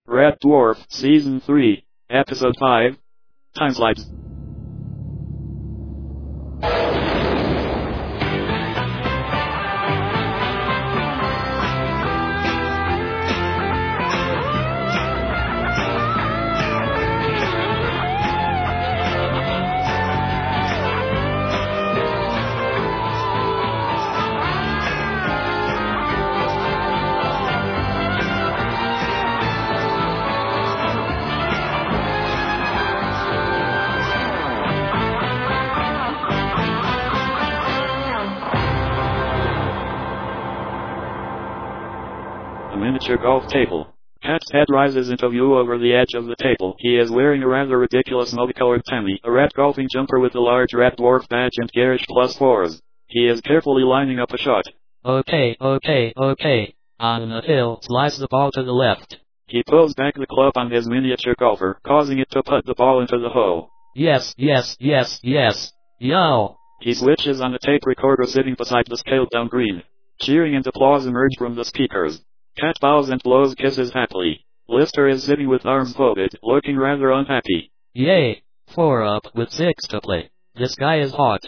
Red Dwarf, Season 3, Episode 5, Time Slides. Miniature golf table. Cat's head rises into view over the edge of the table. He is wearing a rather ridiculous multicolored tammy, a red golfing jumper with a large red dwarf badge and garish +4s. He is carefully lining up a shot. Okay. On the hill, slice the ball to the left. He pulls back the club on his miniature golfer, causing it to put the ball into the hole. Yes. Yow! He switches on the tape recorder sitting beside the scaled-down green. Cheering and applause emerge from the speakers. Cat bows and blows kisses happily. Lister is sitting with arms folded, looking rather unhappy. Yay! 4 up with 6 to play. This guy is hot.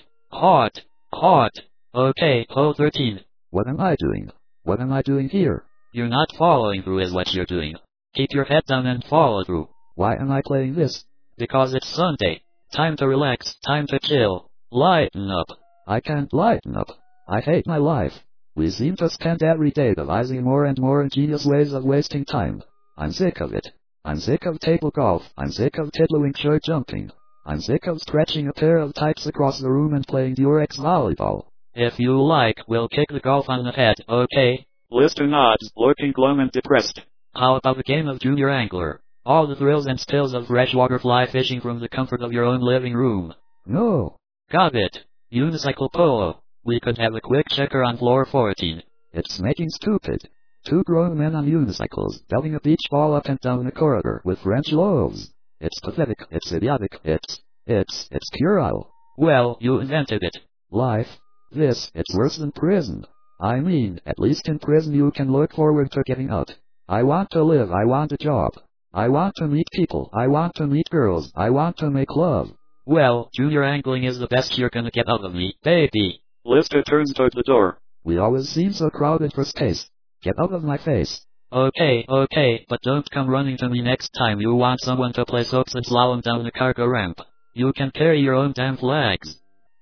Okay, hole 13. What am I doing? What am I doing here? You're not following through is what you're doing. Keep your head down and follow through. Why am I playing this? Because it's Sunday. Time to relax, time to chill. Lighten up. I can't lighten up. I hate my life. We seem to spend every day devising more and more ingenious ways of wasting time. I'm sick of it. I'm sick of table golf. I'm sick of tiddlywink jumping. I'm sick of stretching a pair of tights across the room and playing Durex volleyball. If you like, we'll kick the golf on the head, okay? Lister nods, looking glum and depressed. How about a game of Junior Angler? All the thrills and spills of freshwater fly fishing from the comfort of your own living room. No. Got it. Unicycle polo. We could have a quick checker on floor 14. It's making stupid. 2 grown men on unicycles, belting a beach ball up and down a corridor with French loaves. It's pathetic, it's idiotic, it's puerile. Well, you invented it. Life. It's worse than prison. I mean, at least in prison you can look forward to getting out. I want to live, I want a job. I want to meet people, I want to meet girls, I want to make love. Well, junior angling is the best you're gonna get out of me, baby. Lister turns toward the door. We always seem so crowded for space. Get out of my face. Okay, but don't come running to me next time you want someone to play soaps and slalom down the cargo ramp. You can carry your own damn flags.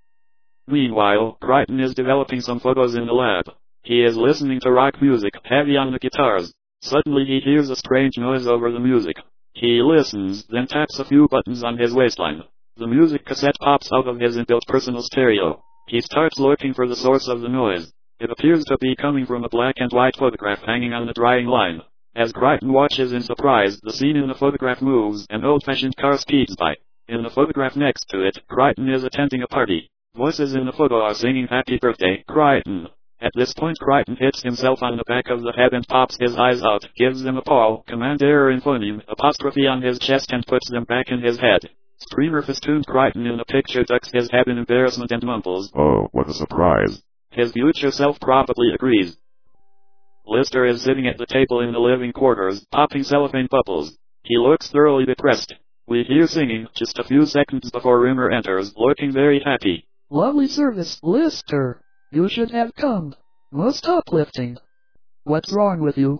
Meanwhile, Crichton is developing some photos in the lab. He is listening to rock music, heavy on the guitars. Suddenly he hears a strange noise over the music. He listens, then taps a few buttons on his waistline. The music cassette pops out of his inbuilt personal stereo. He starts looking for the source of the noise. It appears to be coming from a black and white photograph hanging on the drying line. As Crichton watches in surprise, the scene in the photograph moves, an old-fashioned car speeds by. In the photograph next to it, Crichton is attending a party. Voices in the photo are singing "Happy Birthday, Crichton." At this point Crichton hits himself on the back of the head and pops his eyes out, gives them a paw, command error in phoneme, apostrophe on his chest and puts them back in his head. Streamer festooned Crichton in the picture ducks his head in embarrassment and mumbles, "Oh, what a surprise." His future self probably agrees. Lister is sitting at the table in the living quarters, popping cellophane bubbles. He looks thoroughly depressed. We hear singing, just a few seconds before Rimmer enters, looking very happy. Lovely service, Lister. You should have come. Most uplifting. What's wrong with you?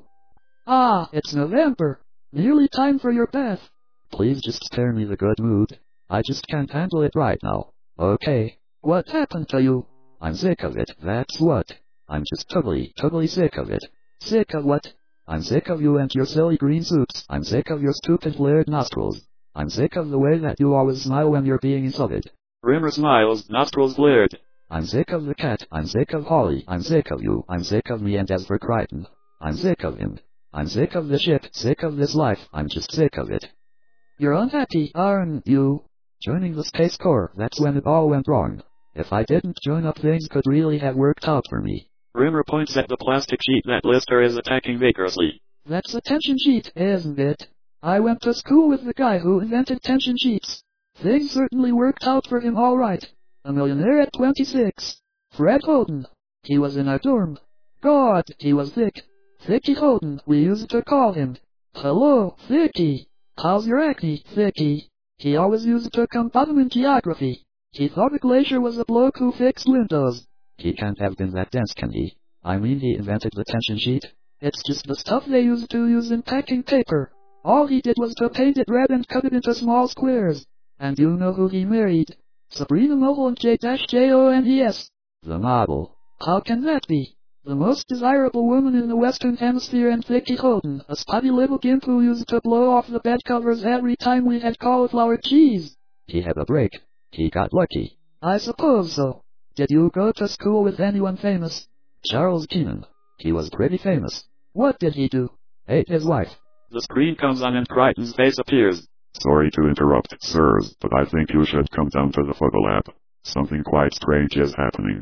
Ah, it's November. Nearly time for your bath. Please just spare me the good mood. I just can't handle it right now. Okay. What happened to you? I'm sick of it, that's what. I'm just totally sick of it. Sick of what? I'm sick of you and your silly green suits. I'm sick of your stupid flared nostrils. I'm sick of the way that you always smile when you're being insulted. Rimmer smiles, nostrils flared. I'm sick of the cat. I'm sick of Holly. I'm sick of you. I'm sick of me, and as for Crichton, I'm sick of him. I'm sick of the ship, sick of this life. I'm just sick of it. You're unhappy, aren't you? Joining the Space Corps, that's when it all went wrong. If I didn't join up, things could really have worked out for me. Rimmer points at the plastic sheet that Lister is attacking vigorously. That's a tension sheet, isn't it? I went to school with the guy who invented tension sheets. Things certainly worked out for him all right. A millionaire at 26. Fred Holden. He was in our dorm. God, he was thick. Thicky Holden, we used to call him. Hello, Vicky. How's your acne, Vicky? He always used to come bottom in geography. He thought a glacier was a bloke who fixed windows. He can't have been that dense, can he? I mean, he invented the tension sheet. It's just the stuff they used to use in packing paper. All he did was to paint it red and cut it into small squares. And you know who he married? Sabrina Mulholland Jones. The model. How can that be? The most desirable woman in the Western Hemisphere and Vicky Houghton, a spotty little gimp who used to blow off the bed covers every time we had cauliflower cheese. He had a break. He got lucky. I suppose so. Did you go to school with anyone famous? Charles Keenan. He was pretty famous. What did he do? Ate his wife. The screen comes on and Crichton's face appears. Sorry to interrupt, sirs, but I think you should come down to the photo lab. Something quite strange is happening.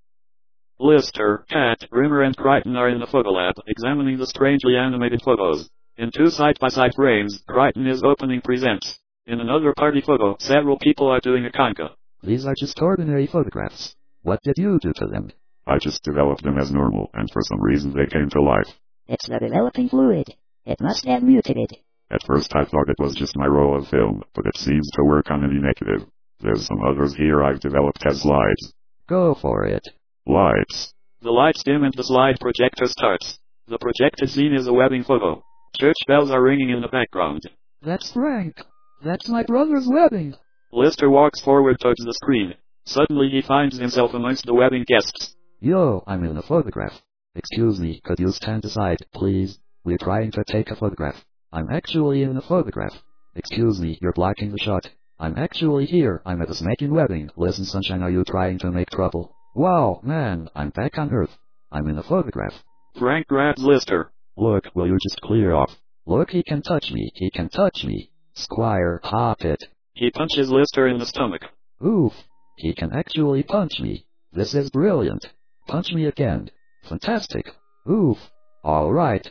Lister, Cat, Rimmer and Crichton are in the photo lab, examining the strangely animated photos. In two side-by-side frames, Crichton is opening presents. In another party photo, several people are doing a conga. These are just ordinary photographs. What did you do to them? I just developed them as normal, and for some reason they came to life. It's the developing fluid. It must have mutated. At first I thought it was just my roll of film, but it seems to work on any negative. There's some others here I've developed as slides. Go for it. Lights. The lights dim and the slide projector starts. The projected scene is a wedding photo. Church bells are ringing in the background. That's Frank. That's my brother's wedding. Lister walks forward towards the screen. Suddenly he finds himself amongst the wedding guests. Yo, I'm in a photograph. Excuse me, could you stand aside, please? We're trying to take a photograph. I'm actually in a photograph. Excuse me, you're blocking the shot. I'm actually here. I'm at a smaking wedding. Listen, sunshine, are you trying to make trouble? Wow, man, I'm back on Earth. I'm in a photograph. Frank grabs Lister. Look, will you just clear off? Look, he can touch me. He can touch me. Squire, hop it. He punches Lister in the stomach. Oof. He can actually punch me. This is brilliant. Punch me again. Fantastic. Oof. Alright,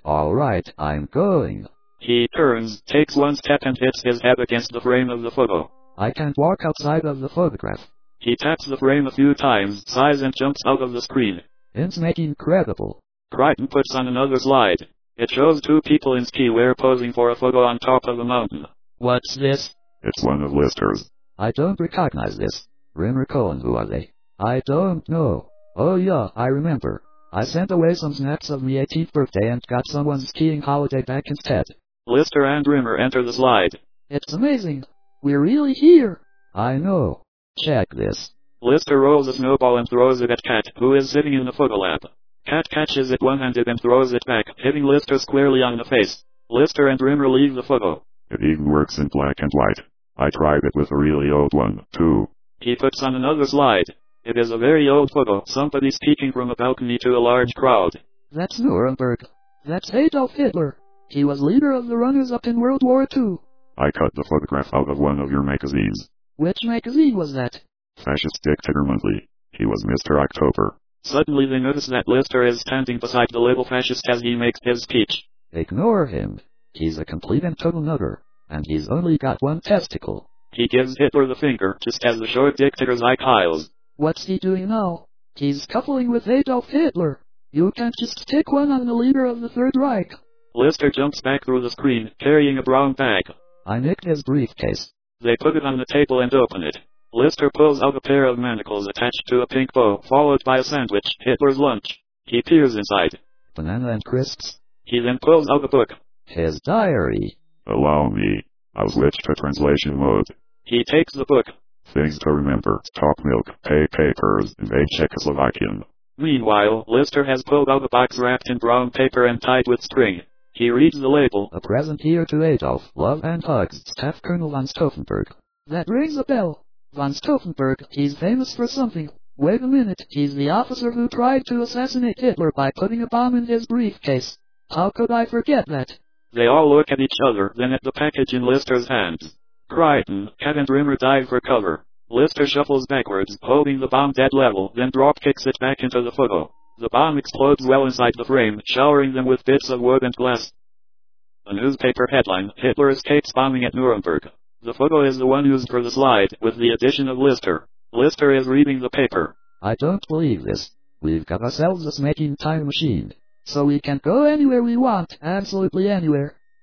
I'm going. He turns, takes one step and hits his head against the frame of the photo. I can't walk outside of the photograph. He taps the frame a few times, sighs and jumps out of the screen. It's incredible. Crichton puts on another slide. It shows two people in ski wear posing for a photo on top of a mountain. What's this? It's one of Lister's. I don't recognize this. Rimmer Cohen, who are they? I don't know. Oh yeah, I remember. I sent away some snaps of my 18th birthday and got someone's skiing holiday back instead. Lister and Rimmer enter the slide. It's amazing. We're really here. I know. Check this. Lister rolls a snowball and throws it at Cat, who is sitting in the photo lab. Cat catches it one-handed and throws it back, hitting Lister squarely on the face. Lister and Rimmer leave the photo. It even works in black and white. I tried it with a really old one, too. He puts on another slide. It is a very old photo, somebody speaking from a balcony to a large crowd. That's Nuremberg. That's Adolf Hitler. He was leader of the runners-up in World War II. I cut the photograph out of one of your magazines. Which magazine was that? Fascist Dictator Monthly. He was Mr. October. Suddenly they notice that Lister is standing beside the little fascist as he makes his speech. Ignore him. He's a complete and total nutter. And he's only got one testicle. He gives Hitler the finger, just as the short dictator's eye hiles. What's he doing now? He's coupling with Adolf Hitler. You can't just stick one on the leader of the Third Reich. Lister jumps back through the screen, carrying a brown bag. I nicked his briefcase. They put it on the table and open it. Lister pulls out a pair of manacles attached to a pink bow, followed by a sandwich, Hitler's lunch. He peers inside. Banana and crisps. He then pulls out a book. His diary. Allow me. I'll switch to translation mode. He takes the book. Things to remember. Talk milk. Pay papers. Invade Czechoslovakian. Meanwhile, Lister has pulled out a box wrapped in brown paper and tied with string. He reads the label. A present here to Adolf. Love and hugs. Staff Colonel von Stauffenberg. That rings a bell. Von Stauffenberg, he's famous for something. Wait a minute, he's the officer who tried to assassinate Hitler by putting a bomb in his briefcase. How could I forget that? They all look at each other, then at the package in Lister's hands. Crichton, Cat and Rimmer dive for cover. Lister shuffles backwards, holding the bomb dead level, then drop kicks it back into the photo. The bomb explodes well inside the frame, showering them with bits of wood and glass. A newspaper headline, Hitler escapes bombing at Nuremberg. The photo is the one used for the slide, with the addition of Lister. Lister is reading the paper. I don't believe this. We've got ourselves a smaking time machine. So we can go anywhere we want, absolutely anywhere.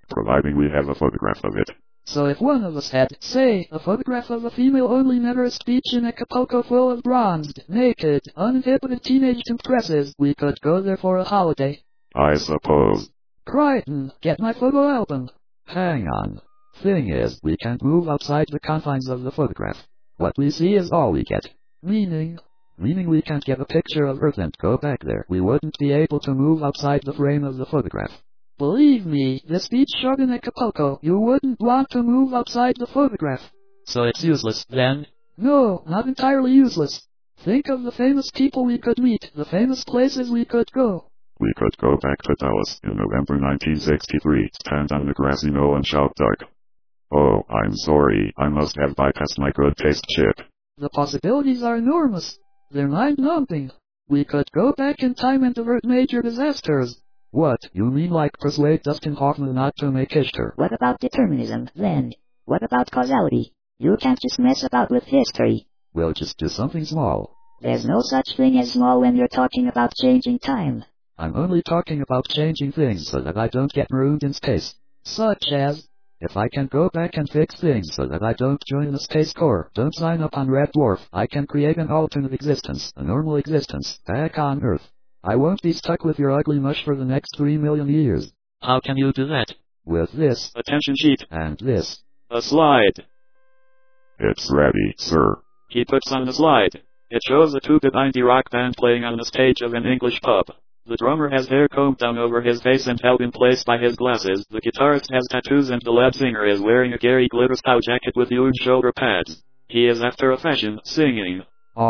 providing we have a photograph of it. So if one of us had, say, a photograph of a female-only Neverest beach in Acapulco full of bronzed, naked, uninhibited teenage temptresses, we could go there for a holiday. I suppose. Crichton, get my photo album. Hang on. Thing is, we can't move outside the confines of the photograph. What we see is all we get. Meaning we can't get a picture of Earth and go back there. We wouldn't be able to move outside the frame of the photograph. Believe me, this beach shot in Acapulco, you wouldn't want to move outside the photograph. So it's useless, then? No, not entirely useless. Think of the famous people we could meet, the famous places we could go. We could go back to Dallas in November 1963, stand on the grassy knoll and shout duck. Oh, I'm sorry, I must have bypassed my good taste chip. The possibilities are enormous. They're mind-numbing. We could go back in time and avert major disasters. What, you mean like persuade Dustin Hoffman not to make history? What about determinism, then? What about causality? You can't just mess about with history. We'll just do something small. There's no such thing as small when you're talking about changing time. I'm only talking about changing things so that I don't get marooned in space. Such as? If I can go back and fix things so that I don't join the Space Corps, don't sign up on Red Dwarf, I can create an alternate existence, a normal existence, back on Earth. I won't be stuck with your ugly mush for the next 3 million years. How can you do that? With this. Attention sheet. And this. A slide. It's ready, sir. He puts on the slide. It shows a two-bit indie rock band playing on the stage of an English pub. The drummer has hair combed down over his face and held in place by his glasses. The guitarist has tattoos and the lead singer is wearing a Gary Glitter style jacket with huge shoulder pads. He is after a fashion, singing.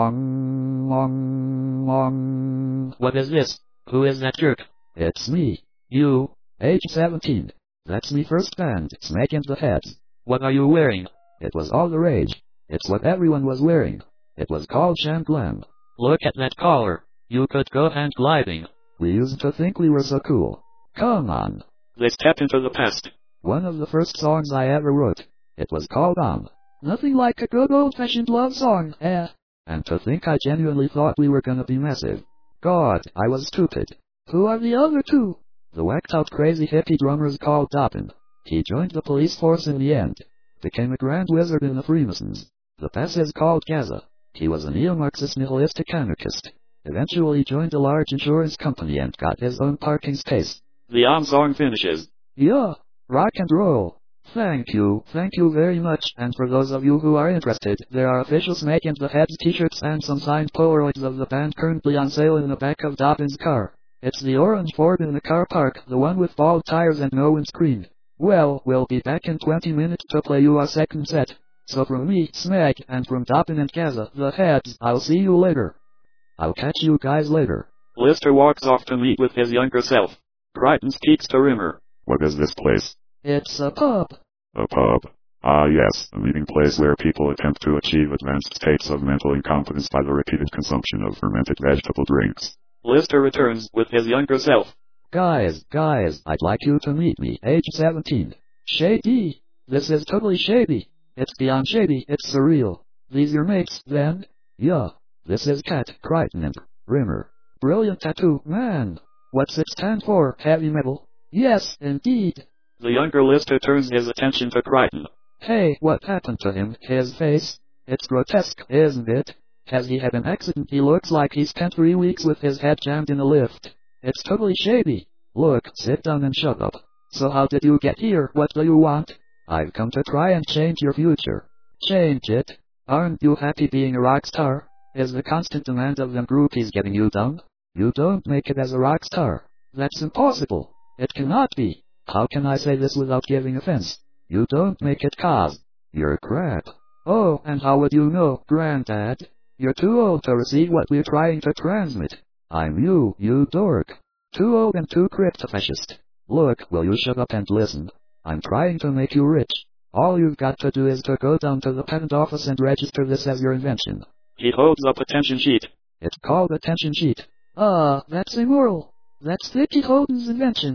What is this? Who is that jerk? It's me. You? Age 17. That's me first band, Smack in the Heads. What are you wearing? It was all the rage. It's what everyone was wearing. It was called Sham Glam. Look at that collar. You could go hand gliding. We used to think we were so cool. Come on. They step into the past. One of the first songs I ever wrote. It was called On. Nothing like a good old-fashioned love song, eh? And to think I genuinely thought we were gonna be massive. God, I was stupid. Who are the other two? The whacked-out crazy hippie drummer's called Dobbin. He joined the police force in the end. Became a grand wizard in the Freemasons. The pass is called Gaza. He was a neo-Marxist nihilistic anarchist. Eventually joined a large insurance company and got his own parking space. The On song finishes. Yeah, rock and roll. Thank you very much, and for those of you who are interested, there are official Smack in the Heads t-shirts and some signed Polaroids of the band currently on sale in the back of Dobbin's car. It's the orange Ford in the car park, the one with bald tires and no windscreen. Well, we'll be back in 20 minutes to play you our second set. So from me, Smack, and from Dobbin and Gaza, the Heads, I'll see you later. I'll catch you guys later. Lister walks off to meet with his younger self. Crichton speaks to Rimmer. What is this place? It's a pub. A pub. Ah yes, a meeting place where people attempt to achieve advanced states of mental incompetence by the repeated consumption of fermented vegetable drinks. Lister returns with his younger self. Guys, I'd like you to meet me, age 17. Shady. This is totally shady. It's beyond shady, it's surreal. These your mates, then? Yeah. This is Cat, Crichton, and Rimmer. Brilliant tattoo, man. What's it stand for, heavy metal? Yes, indeed. The younger Lister turns his attention to Crichton. Hey, what happened to him? His face? It's grotesque, isn't it? Has he had an accident? He looks like he spent 3 weeks with his head jammed in a lift. It's totally shady. Look, sit down and shut up. So how did you get here? What do you want? I've come to try and change your future. Change it? Aren't you happy being a rock star? Is the constant demand of them groupies getting you down? You don't make it as a rock star. That's impossible. It cannot be. How can I say this without giving offense? You don't make it 'cause you're crap. Oh, and how would you know, Granddad? You're too old to receive what we're trying to transmit. I'm you dork. Too old and too crypto-fascist. Look, will you shut up and listen? I'm trying to make you rich. All you've got to do is to go down to the patent office and register this as your invention. He holds up attention sheet. It's called attention sheet. That's immoral. That's Vicky Holden's invention.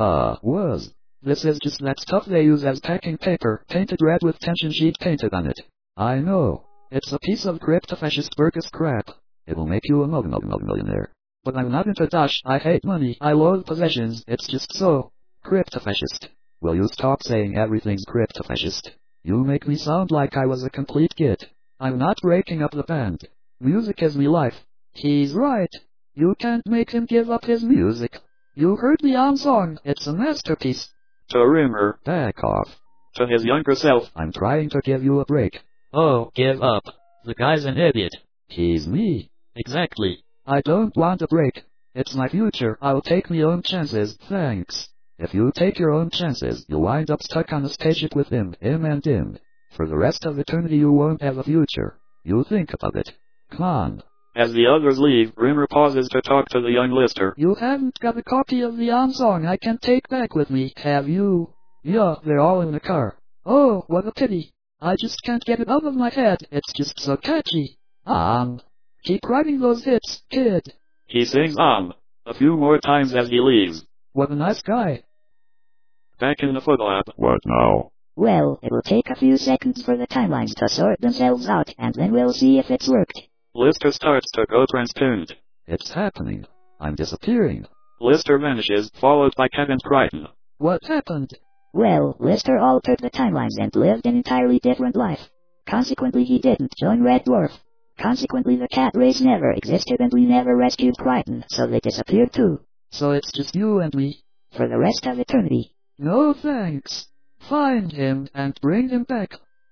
Was. This is just that stuff they use as packing paper, painted red with tension sheet painted on it. I know. It's a piece of crypto-fascist Burgess crap. It'll make you a millionaire. But I'm not into dash, I hate money, I loathe possessions, it's just so crypto-fascist. Will you stop saying everything's crypto-fascist? You make me sound like I was a complete git. I'm not breaking up the band. Music is me life. He's right. You can't make him give up his music. You heard the song. It's a masterpiece. To Rimmer. Back off. To his younger self. I'm trying to give you a break. Oh, give up. The guy's an idiot. He's me. Exactly. I don't want a break. It's my future. I'll take my own chances. Thanks. If you take your own chances, you'll wind up stuck on a spaceship with him and him. For the rest of eternity you won't have a future. You think about it. Come on. As the others leave, Rimmer pauses to talk to the young Lister. You haven't got a copy of the song I can take back with me, have you? Yeah, they're all in the car. Oh, what a pity. I just can't get it out of my head. It's just so catchy. Keep writing those hits, kid. He sings a few more times as he leaves. What a nice guy. Back in the Foot Lab. What now? Well, it will take a few seconds for the timelines to sort themselves out, and then we'll see if it's worked. Lister starts to go transparent. It's happening. I'm disappearing. Lister vanishes, followed by Kevin Crichton. What happened? Well, Lister altered the timelines and lived an entirely different life. Consequently, he didn't join Red Dwarf. Consequently, the cat race never existed and we never rescued Crichton, so they disappeared too. So it's just you and me? For the rest of eternity. No thanks. Find him and bring him back.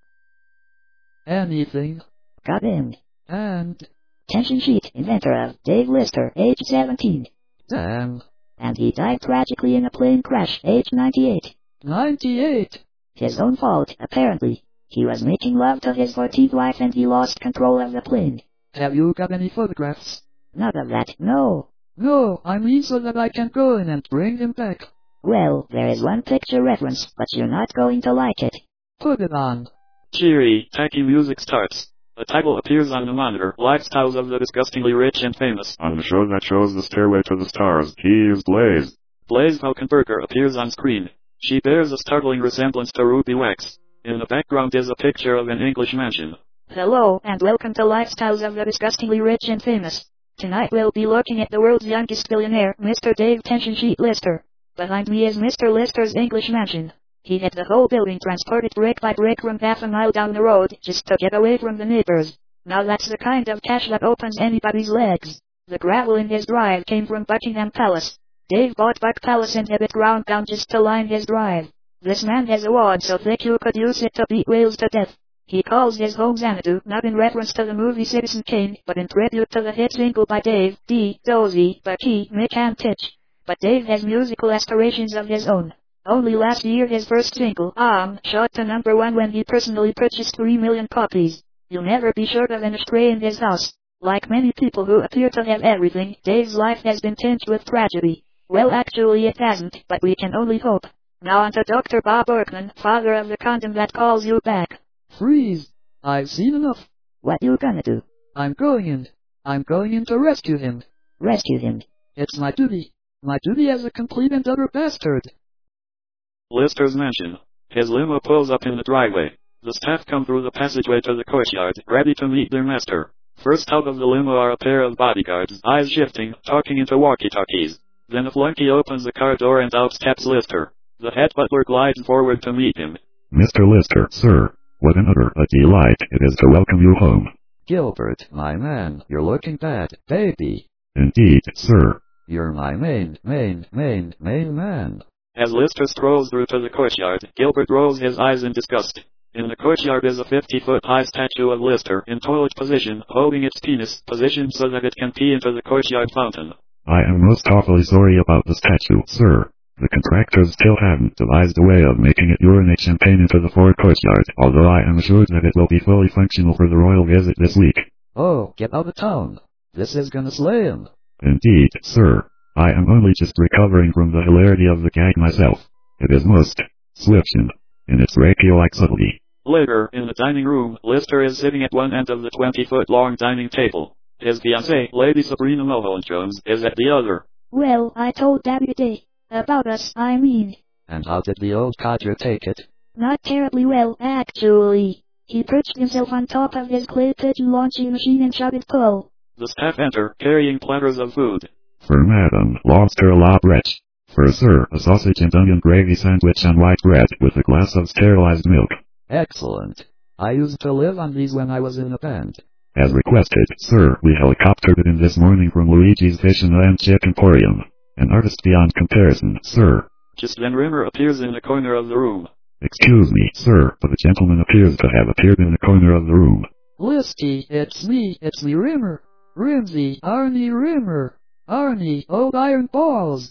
Anything. Got him. And... Tension Sheet, inventor of Dave Lister, age 17. Damn. And he died tragically in a plane crash, age 98. 98? His own fault, apparently. He was making love to his 14th wife and he lost control of the plane. Have you got any photographs? None of that, no. No, I mean so that I can go in and bring him back. Well, there is one picture reference, but you're not going to like it. Put it on. Cheery, tacky music starts. A title appears on the monitor, Lifestyles of the Disgustingly Rich and Famous. On the show that shows the stairway to the stars, he is Blaze. Blaze Falkenberger appears on screen. She bears a startling resemblance to Ruby Wax. In the background is a picture of an English mansion. Hello, and welcome to Lifestyles of the Disgustingly Rich and Famous. Tonight we'll be looking at the world's youngest billionaire, Mr. Dave Tension Sheet Lister. Behind me is Mr. Lister's English mansion. He had the whole building transported brick by brick from half a mile down the road, just to get away from the neighbors. Now that's the kind of cash that opens anybody's legs. The gravel in his drive came from Buckingham Palace. Dave bought Buck Palace and had it ground down just to line his drive. This man has a wad so thick you could use it to beat whales to death. He calls his home Xanadu, not in reference to the movie Citizen Kane, but in tribute to the hit single by Dave, D, Dozy, Bucky, Mick and Titch. But Dave has musical aspirations of his own. Only last year his first single, shot to #1 when he personally purchased 3 million copies. You'll never be short of an ashtray in his house. Like many people who appear to have everything, Dave's life has been tinged with tragedy. Well, actually it hasn't, but we can only hope. Now on to Dr. Bob Orkman, father of the condom that calls you back. Freeze! I've seen enough. What you gonna do? I'm going in. I'm going in to rescue him. Rescue him. It's my duty. My duty as a complete and utter bastard. Lister's mansion. His limo pulls up in the driveway. The staff come through the passageway to the courtyard, ready to meet their master. First out of the limo are a pair of bodyguards, eyes shifting, talking into walkie-talkies. Then a flunky opens the car door and out steps Lister. The head butler glides forward to meet him. Mr. Lister, sir, what an utter a delight it is to welcome you home. Gilbert, my man, you're looking bad, baby. Indeed, sir. You're my main man. As Lister strolls through to the courtyard, Gilbert rolls his eyes in disgust. In the courtyard is a 50-foot-high statue of Lister, in toilet position, holding its penis, positioned so that it can pee into the courtyard fountain. I am most awfully sorry about the statue, sir. The contractors still haven't devised a way of making it urinate champagne into the Ford courtyard, although I am assured that it will be fully functional for the royal visit this week. Oh, get out of town. This is gonna slay him. Indeed, sir. I am only just recovering from the hilarity of the gag myself. It is most swift in its Reiki-like subtlety. Later, in the dining room, Lister is sitting at one end of the 20-foot-long dining table. His fiancée, Lady Sabrina Mulholland-Jones, is at the other. Well, I told Daddy today. About us, I mean. And how did the old codger take it? Not terribly well, actually. He perched himself on top of his clay pigeon launching machine and shouted pull. The staff enter, carrying platters of food. For Madame Lobster La Breche. Sir, a sausage and onion gravy sandwich on white bread with a glass of sterilized milk. Excellent. I used to live on these when I was in a band. As requested, sir, we helicoptered in this morning from Luigi's Fish and Lamb Chick Emporium. An artist beyond comparison, sir. Just then Rimmer appears in the corner of the room. Excuse me, sir, but a gentleman appears to have appeared in the corner of the room. Listy, it's me Rimmer. Rimsy, Arnie Rimmer. Arnie, old iron balls.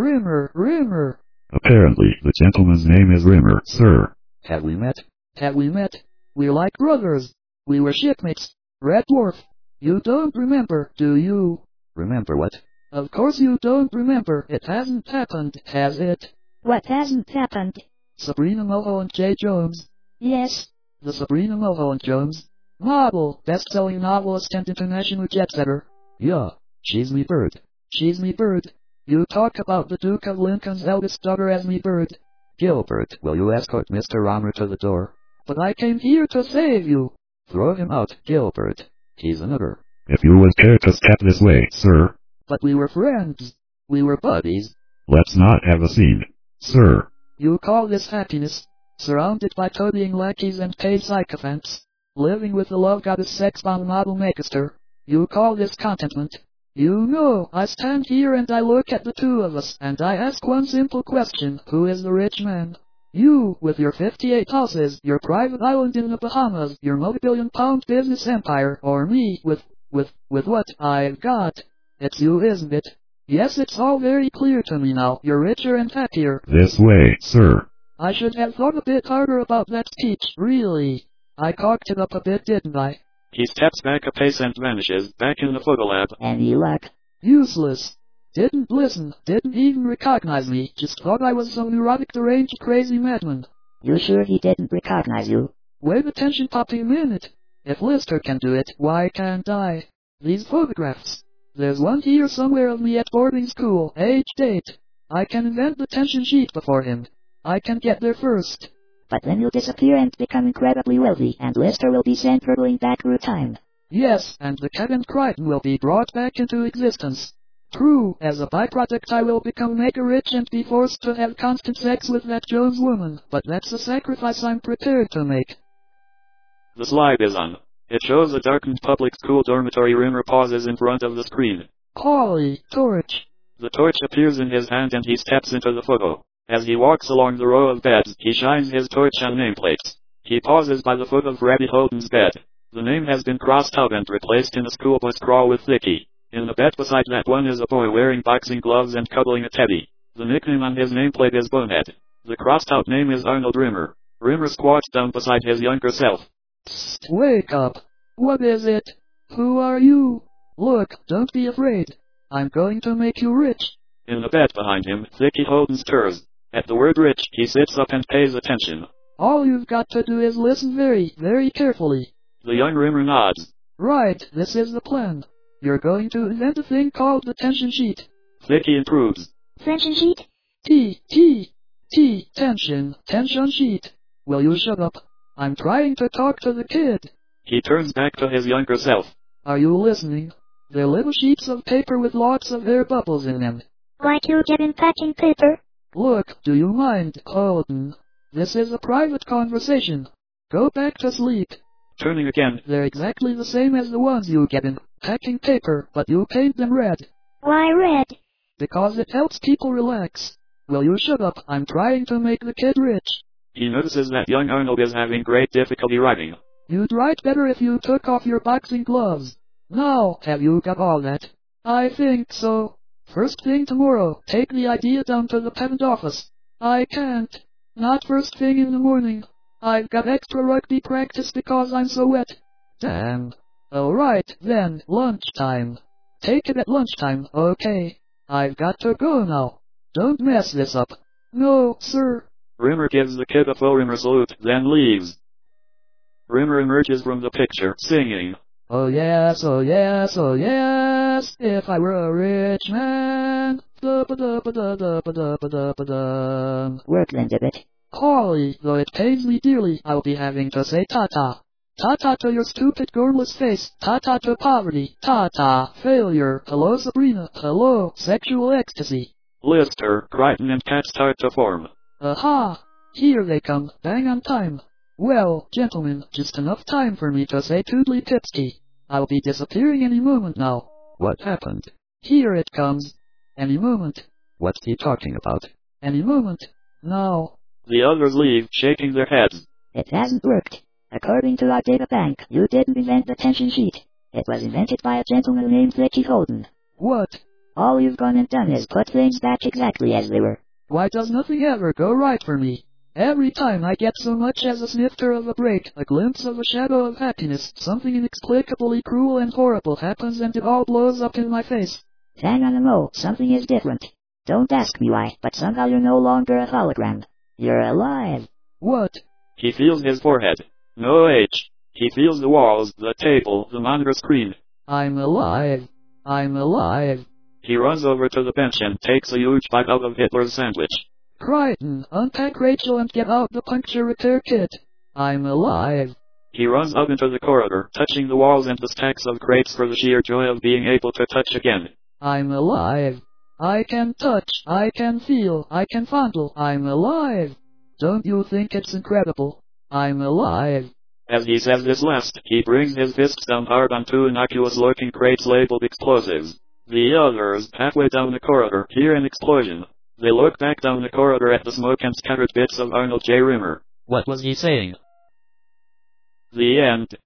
Rimmer. Apparently, the gentleman's name is Rimmer, sir. Have we met? We're like brothers. We were shipmates. Red Dwarf. You don't remember, do you? Remember what? Of course you don't remember. It hasn't happened, has it? What hasn't happened? Sabrina Mulholland J. Jones. Yes. The Sabrina Mulholland Jones. Model, best-selling novelist and international jet-setter. Yeah, she's me bird. She's me bird. You talk about the Duke of Lincoln's eldest daughter as me bird. Gilbert, will you escort Mr. Romer to the door? But I came here to save you. Throw him out, Gilbert. He's another. If you would care to step this way, sir. But we were friends. We were buddies. Let's not have a scene, sir. You call this happiness? Surrounded by toadying lackeys and paid sycophants. Living with the love goddess sex-bound model Megaster. You call this contentment? You know, I stand here and I look at the two of us, and I ask one simple question: who is the rich man? You, with your 58 houses, your private island in the Bahamas, your multi-billion-pound business empire, or me, with what I've got? It's you, isn't it? Yes, it's all very clear to me now. You're richer and happier. This way, sir. I should have thought a bit harder about that speech, really. I cocked it up a bit, didn't I? He steps back a pace and vanishes back in the photo lab. Any luck? Useless. Didn't listen, didn't even recognize me, just thought I was some neurotic, deranged, crazy madman. You sure he didn't recognize you? Wait attention, Poppy, a minute. If Lister can do it, why can't I? These photographs. There's one here somewhere of me at boarding school, aged 8. I can invent the tension sheet before him. I can get there first. But then you'll disappear and become incredibly wealthy, and Lister will be sent hurtling back through time. Yes, and the Kevin Crichton will be brought back into existence. True, as a byproduct I will become mega rich and be forced to have constant sex with that Jones woman, but that's a sacrifice I'm prepared to make. The slide is on. It shows a darkened public school dormitory. Rimmer pauses in front of the screen. Holly, torch. The torch appears in his hand and he steps into the photo. As he walks along the row of beds, he shines his torch on nameplates. He pauses by the foot of Rabbit Holden's bed. The name has been crossed out and replaced in a school bus scrawl with Thicky. In the bed beside that one is a boy wearing boxing gloves and cuddling a teddy. The nickname on his nameplate is Bonehead. The crossed out name is Arnold Rimmer. Rimmer squats down beside his younger self. Psst, wake up. What is it? Who are you? Look, don't be afraid. I'm going to make you rich. In the bed behind him, Thicky Holden stirs. At the word rich, he sits up and pays attention. All you've got to do is listen very, very carefully. The young Rimmer nods. Right, this is the plan. You're going to invent a thing called the tension sheet. Thicky improves. Tension sheet? Tension sheet. Will you shut up? I'm trying to talk to the kid. He turns back to his younger self. Are you listening? They're little sheets of paper with lots of air bubbles in them. Like you get in packing paper? Look, do you mind, Holden? This is a private conversation. Go back to sleep. Turning again. They're exactly the same as the ones you get in packing paper, but you paint them red. Why red? Because it helps people relax. Will you shut up? I'm trying to make the kid rich. He notices that young Arnold is having great difficulty writing. You'd write better if you took off your boxing gloves. Now, have you got all that? I think so. First thing tomorrow, take the idea down to the patent office. I can't. Not first thing in the morning. I've got extra rugby practice because I'm so wet. Damn. Alright, then, lunchtime. Take it at lunchtime, okay? I've got to go now. Don't mess this up. No, sir. Rimmer gives the kid a full Rimmer salute, then leaves. Rimmer emerges from the picture, singing. Oh yes, oh yes, oh yes, if I were a rich man. Work then a bit. Holly, though it pains me dearly, I'll be having to say ta-ta. Ta-ta to your stupid, gormless face. Ta-ta to poverty. Ta-ta, failure. Hello, Sabrina. Hello, sexual ecstasy. Lister, Crichton and Cat start to form. Aha! Here they come, bang on time. Well, gentlemen, just enough time for me to say toodly pipsky. I'll be disappearing any moment now. What happened? Here it comes. Any moment. What's he talking about? Any moment. Now. The others leave, shaking their heads. It hasn't worked. According to our data bank, you didn't invent the tension sheet. It was invented by a gentleman named Vicky Holden. What? All you've gone and done is put things back exactly as they were. Why does nothing ever go right for me? Every time I get so much as a snifter of a break, a glimpse of a shadow of happiness, something inexplicably cruel and horrible happens and it all blows up in my face. Hang on a mo, something is different. Don't ask me why, but somehow you're no longer a hologram. You're alive. What? He feels his forehead. No H. He feels the walls, the table, the monitor screen. I'm alive. I'm alive. He runs over to the bench and takes a huge bite out of Hitler's sandwich. Crichton, unpack Rachel and get out the puncture repair kit. I'm alive. He runs out into the corridor, touching the walls and the stacks of crates for the sheer joy of being able to touch again. I'm alive. I can touch, I can feel, I can fondle, I'm alive. Don't you think it's incredible? I'm alive. As he says this last, he brings his fists down hard on two innocuous-looking crates labeled explosives. The others, halfway down the corridor, hear an explosion. They look back down the corridor at the smoke and scattered bits of Arnold J. Rimmer. What was he saying? The end.